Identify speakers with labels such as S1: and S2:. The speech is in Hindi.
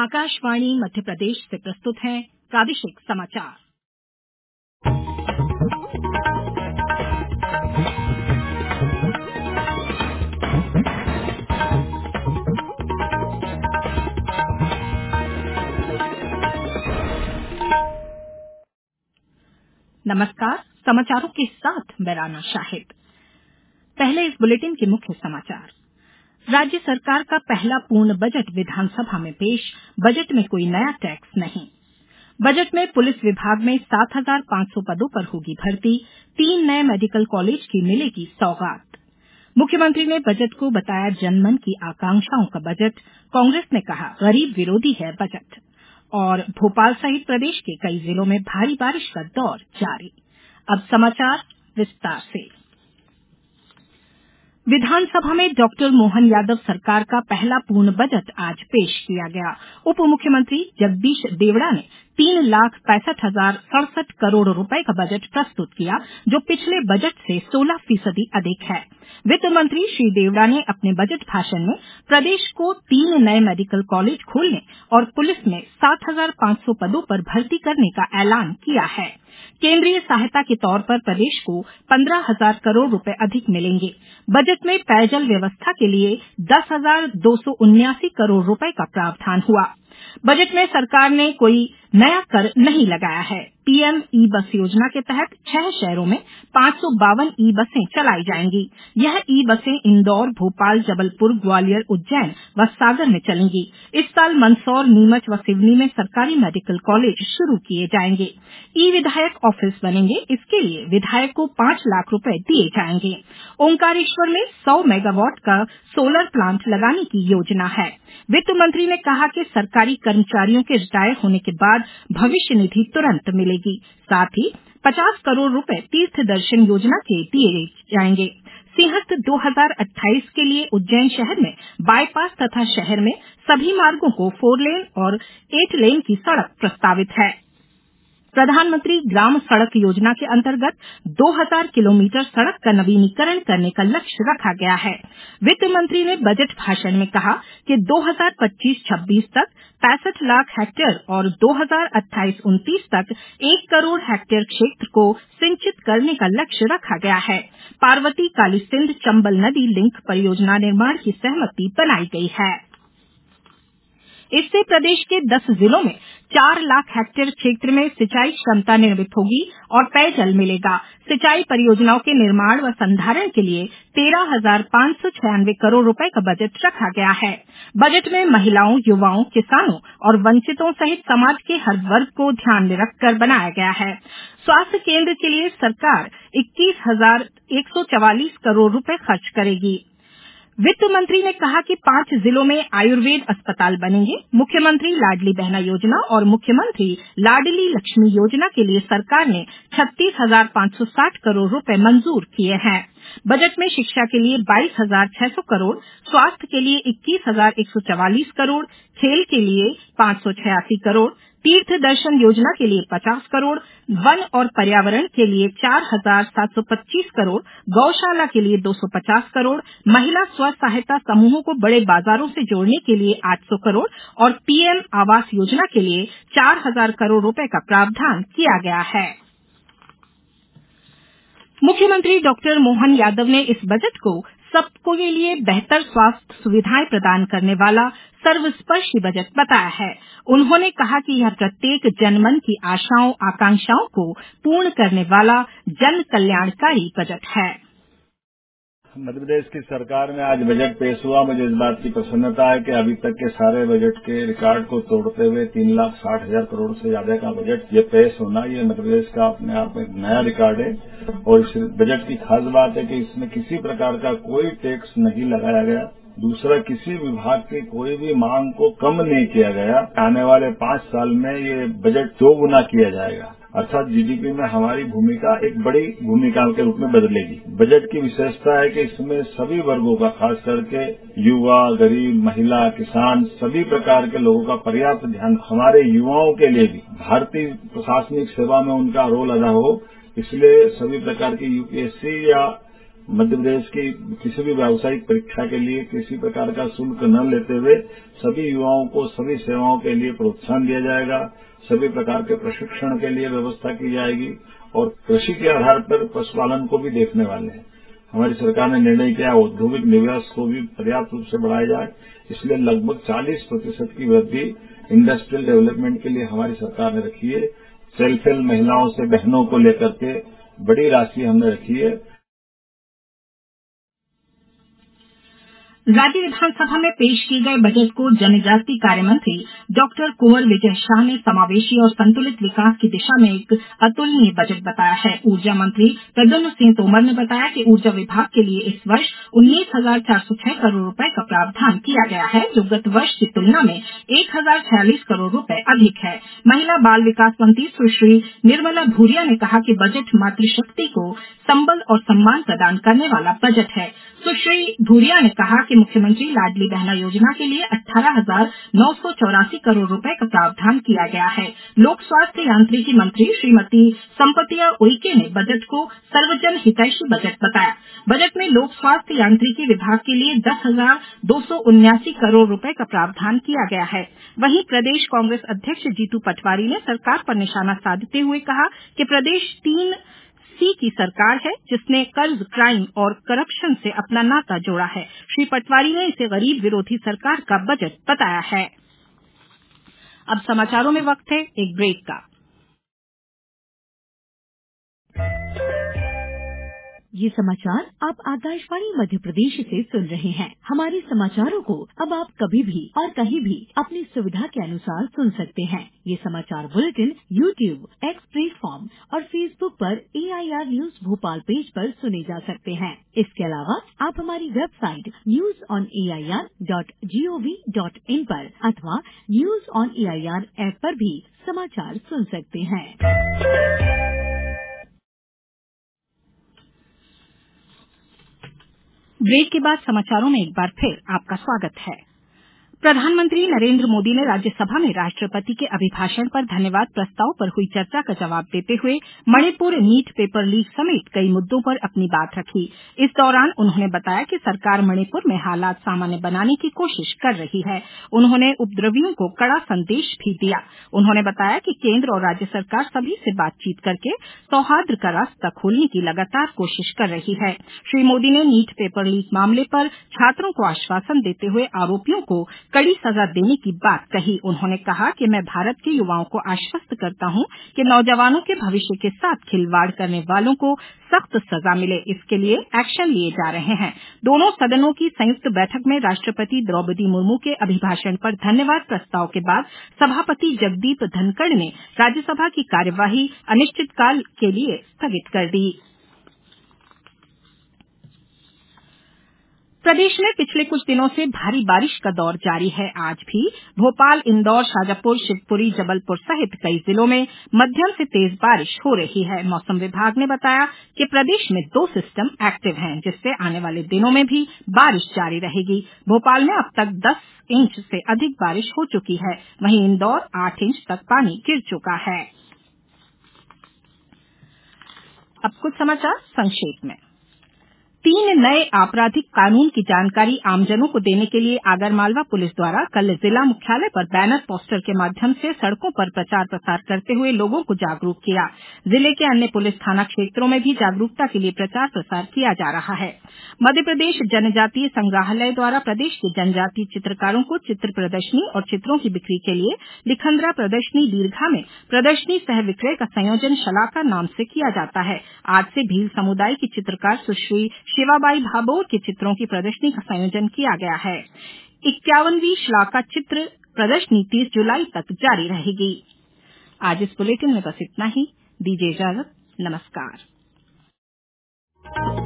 S1: आकाशवाणी मध्य प्रदेश से प्रस्तुत हैं प्रादेशिक समाचार। नमस्कार, समाचारों के साथ मैं राना शाहिद। पहले इस बुलेटिन के मुख्य समाचार। राज्य सरकार का पहला पूर्ण बजट विधानसभा में पेश। बजट में कोई नया टैक्स नहीं। बजट में पुलिस विभाग में 7,500 पदों पर होगी भर्ती। 3 नए मेडिकल कॉलेज की मिलेगी सौगात। मुख्यमंत्री ने बजट को बताया जनमन की आकांक्षाओं का बजट। कांग्रेस ने कहा गरीब विरोधी है बजट। और भोपाल सहित प्रदेश के कई जिलों में भारी बारिश का दौर जारी। अब समाचार विस्तार से। विधानसभा में डॉक्टर मोहन यादव सरकार का पहला पूर्ण बजट आज पेश किया गया। उप मुख्यमंत्री जगदीश देवड़ा ने 3,65,067 करोड़ रुपए का बजट प्रस्तुत किया, जो पिछले बजट से 16% अधिक है। वित्त मंत्री श्री देवड़ा ने अपने बजट भाषण में प्रदेश को 3 नए मेडिकल कॉलेज खोलने और पुलिस में 7,500 पदों पर भर्ती करने का ऐलान किया है। केंद्रीय सहायता के तौर पर प्रदेश को 15,000 करोड़ रुपए अधिक मिलेंगे। बजट में पेयजल व्यवस्था के लिए 10,279 करोड़ रुपए का प्रावधान हुआ। बजट में सरकार ने कोई नया कर नहीं लगाया है। पीएम ई बस योजना के तहत 6 शहरों में 552 ई बसें चलाई जाएंगी। यह ई बसें इंदौर, भोपाल, जबलपुर, ग्वालियर, उज्जैन व सागर में चलेंगी। इस साल मंदसौर, नीमच व सिवनी में सरकारी मेडिकल कॉलेज शुरू किए जाएंगे। ई विधायक ऑफिस बनेंगे। इसके लिए विधायक को 5 लाख रुपए दिए जाएंगे। ओंकारेश्वर में 100 मेगावाट का सोलर प्लांट लगाने की योजना है। वित्त मंत्री ने कहा कि सरकारी कर्मचारियों के रिटायर होने के बाद भविष्य निधि तुरंत मिलेगी। साथ ही 50 करोड़ रुपए तीर्थ दर्शन योजना के दिए जाएंगे। सिंहस्थ 2028 के लिए उज्जैन शहर में बाईपास तथा शहर में सभी मार्गों को 4 लेन और 8 लेन की सड़क प्रस्तावित है। प्रधानमंत्री ग्राम सड़क योजना के अंतर्गत 2,000 किलोमीटर सड़क का नवीनीकरण करने का लक्ष्य रखा गया है। वित्त मंत्री ने बजट भाषण में कहा कि 2025-26 तक 65 लाख हेक्टेयर और 2028-29 तक 1 करोड़ हेक्टेयर क्षेत्र को सिंचित करने का लक्ष्य रखा गया है। पार्वती कालीसिंध चंबल नदी लिंक परियोजना निर्माण की सहमति बनाई गई है। इससे प्रदेश के 10 जिलों में 4 लाख हेक्टेयर क्षेत्र में सिंचाई क्षमता निर्मित होगी और पेयजल मिलेगा। सिंचाई परियोजनाओं के निर्माण व संधारण के लिए 13,596 करोड़ रुपए का बजट रखा गया है। बजट में महिलाओं, युवाओं, किसानों और वंचितों सहित समाज के हर वर्ग को ध्यान में रखकर बनाया गया है। स्वास्थ्य केंद्र के लिए सरकार 21,144 करोड़ रुपए खर्च करेगी। वित्त मंत्री ने कहा कि 5 जिलों में आयुर्वेद अस्पताल बनेंगे। मुख्यमंत्री लाडली बहना योजना और मुख्यमंत्री लाडली लक्ष्मी योजना के लिए सरकार ने 36,560 करोड़ रुपए मंजूर किए हैं। बजट में शिक्षा के लिए 22,600 करोड़, स्वास्थ्य के लिए 21,144 करोड़, खेल के लिए 586 करोड़, तीर्थ दर्शन योजना के लिए 50 करोड़, वन और पर्यावरण के लिए 4,725 करोड़, गौशाला के लिए 250 करोड़, महिला स्व सहायता समूहों को बड़े बाजारों से जोड़ने के लिए 800 करोड़ और पीएम आवास योजना के लिए 4,000 करोड़ रुपए का प्रावधान किया गया है। मुख्यमंत्री डॉक्टर मोहन यादव ने इस बजट को सबको के लिए बेहतर स्वास्थ्य सुविधाएं प्रदान करने वाला सर्वस्पर्शी बजट बताया है। उन्होंने कहा कि यह प्रत्येक जनमन की आशाओं आकांक्षाओं को पूर्ण करने वाला जन कल्याणकारी बजट है।
S2: मध्य प्रदेश की सरकार में आज बजट पेश हुआ। मुझे इस बात की प्रसन्नता है कि अभी तक के सारे बजट के रिकॉर्ड को तोड़ते हुए 3,60,000 करोड़ से ज्यादा का बजट ये पेश होना, ये मध्य प्रदेश का अपने आप में एक नया रिकॉर्ड है। और इस बजट की खास बात है कि इसमें किसी प्रकार का कोई टैक्स नहीं लगाया गया। दूसरा, किसी विभाग की कोई भी मांग को कम नहीं किया गया। आने वाले 5 साल में ये बजट 2 गुना किया जाएगा, अर्थात जीडीपी में हमारी भूमिका एक बड़ी भूमिका के रूप में बदलेगी। बजट की विशेषता है कि इसमें सभी वर्गों का, खास करके युवा, गरीब, महिला, किसान, सभी प्रकार के लोगों का पर्याप्त ध्यान, हमारे युवाओं के लिए भी भारतीय प्रशासनिक सेवा में उनका रोल अदा हो, इसलिए सभी प्रकार की यूपीएससी या मध्य प्रदेश की किसी भी व्यावसायिक परीक्षा के लिए किसी प्रकार का शुल्क न लेते हुए सभी युवाओं को सभी सेवाओं के लिए प्रोत्साहन दिया जाएगा। सभी प्रकार के प्रशिक्षण के लिए व्यवस्था की जाएगी और कृषि के आधार पर पशुपालन को भी देखने वाले हैं। हमारी सरकार ने निर्णय किया औद्योगिक निवेश को भी पर्याप्त रूप से बढ़ाया जाए, इसलिए लगभग 40% की वृद्धि इंडस्ट्रियल डेवलपमेंट के लिए हमारी सरकार ने रखी है। सेल्फ हेल्प महिलाओं से बहनों को लेकर के बड़ी राशि हमने रखी है।
S1: राज्य विधानसभा में पेश किए गए बजट को जनजातीय कार्य मंत्री डॉक्टर कुंवर विजय शाह ने समावेशी और संतुलित विकास की दिशा में एक अतुलनीय बजट बताया है। ऊर्जा मंत्री प्रद्युम्न सिंह तोमर ने बताया कि ऊर्जा विभाग के लिए इस वर्ष 19,406 करोड़ रुपए का प्रावधान किया गया है, जो गत वर्ष की तुलना में 1,046 करोड़ रुपए अधिक है। महिला बाल विकास मंत्री सुश्री निर्मला भूरिया ने कहा कि बजट मातृशक्ति को संबल और सम्मान प्रदान करने वाला बजट है। सुश्री भूरिया ने कहा कि मुख्यमंत्री लाडली बहना योजना के लिए 18,984 करोड़ रुपए का प्रावधान किया गया है। लोक स्वास्थ्य यांत्रिकी मंत्री श्रीमती संपतिया उइके ने बजट को सर्वजन हितैषी बजट बताया। बजट में लोक स्वास्थ्य यांत्रिकी विभाग के लिए 10,279 करोड़ रुपए का प्रावधान किया गया है। वहीं प्रदेश कांग्रेस अध्यक्ष जीतू पटवारी ने सरकार पर निशाना साधते हुए कहा कि प्रदेश 3C की सरकार है, जिसने कर्ज, क्राइम और करप्शन से अपना नाता जोड़ा है। श्री पटवारी ने इसे गरीब विरोधी सरकार का बजट बताया है। अब समाचारों में वक्त है एक ब्रेक का।
S3: ये समाचार आप आकाशवाणी मध्य प्रदेश से सुन रहे हैं। हमारे समाचारों को अब आप कभी भी और कहीं भी अपनी सुविधा के अनुसार सुन सकते हैं। ये समाचार बुलेटिन YouTube, X प्लेटफॉर्म और Facebook पर AIR न्यूज भोपाल पेज पर सुने जा सकते हैं। इसके अलावा आप हमारी वेबसाइट newsonair.gov.in पर अथवा न्यूज ऑन AIR ऐप पर भी समाचार सुन सकते हैं।
S1: ब्रेक के बाद समाचारों में एक बार फिर आपका स्वागत है। प्रधानमंत्री नरेंद्र मोदी ने राज्यसभा में राष्ट्रपति के अभिभाषण पर धन्यवाद प्रस्ताव पर हुई चर्चा का जवाब देते हुए मणिपुर नीट पेपर लीक समेत कई मुद्दों पर अपनी बात रखी। इस दौरान उन्होंने बताया कि सरकार मणिपुर में हालात सामान्य बनाने की कोशिश कर रही है। उन्होंने उपद्रवियों को कड़ा संदेश भी दिया। उन्होंने बताया कि केंद्र और राज्य सरकार सभी से बातचीत करके सौहार्द का रास्ता खोलने की लगातार कोशिश कर रही है। श्री मोदी ने नीट पेपर लीक मामले पर छात्रों को आश्वासन देते हुए आरोपियों को कड़ी सजा देने की बात कही। उन्होंने कहा कि मैं भारत के युवाओं को आश्वस्त करता हूं कि नौजवानों के भविष्य के साथ खिलवाड़ करने वालों को सख्त सजा मिले। इसके लिए एक्शन लिए जा रहे हैं। दोनों सदनों की संयुक्त बैठक में राष्ट्रपति द्रौपदी मुर्मू के अभिभाषण पर धन्यवाद प्रस्ताव के बाद सभापति जगदीप धनखड़ ने राज्यसभा की कार्यवाही अनिश्चितकाल के लिए स्थगित कर दी। प्रदेश में पिछले कुछ दिनों से भारी बारिश का दौर जारी है। आज भी भोपाल, इंदौर, शाजापुर, शिवपुरी, जबलपुर सहित कई जिलों में मध्यम से तेज बारिश हो रही है। मौसम विभाग ने बताया कि प्रदेश में 2 सिस्टम एक्टिव हैं, जिससे आने वाले दिनों में भी बारिश जारी रहेगी। भोपाल में अब तक 10 इंच से अधिक बारिश हो चुकी है। वहीं इंदौर 8 इंच तक पानी गिर चुका है। अब कुछ समाचार संक्षेप में। 3 नए आपराधिक कानून की जानकारी आमजनों को देने के लिए आगरमालवा पुलिस द्वारा कल जिला मुख्यालय पर बैनर पोस्टर के माध्यम से सड़कों पर प्रचार प्रसार करते हुए लोगों को जागरूक किया। जिले के अन्य पुलिस थाना क्षेत्रों में भी जागरूकता के लिए प्रचार प्रसार किया जा रहा है। मध्य प्रदेश जनजातीय संग्रहालय द्वारा प्रदेश के जनजातीय चित्रकारों को चित्र प्रदर्शनी और चित्रों की बिक्री के लिए लिखंद्रा प्रदर्शनी दीर्घा में प्रदर्शनी सह विक्रय का संयोजन शलाका नाम से किया जाता है। आज से भील समुदाय की चित्रकार सुश्री शिवाबाई भाबोर के चित्रों की प्रदर्शनी का संयोजन किया गया है। 51वीं शलाका चित्र प्रदर्शनी 30 जुलाई तक जारी रहेगी। आज इस बुलेटिन में बस इतना ही। दीजिए इजाजत। नमस्कार।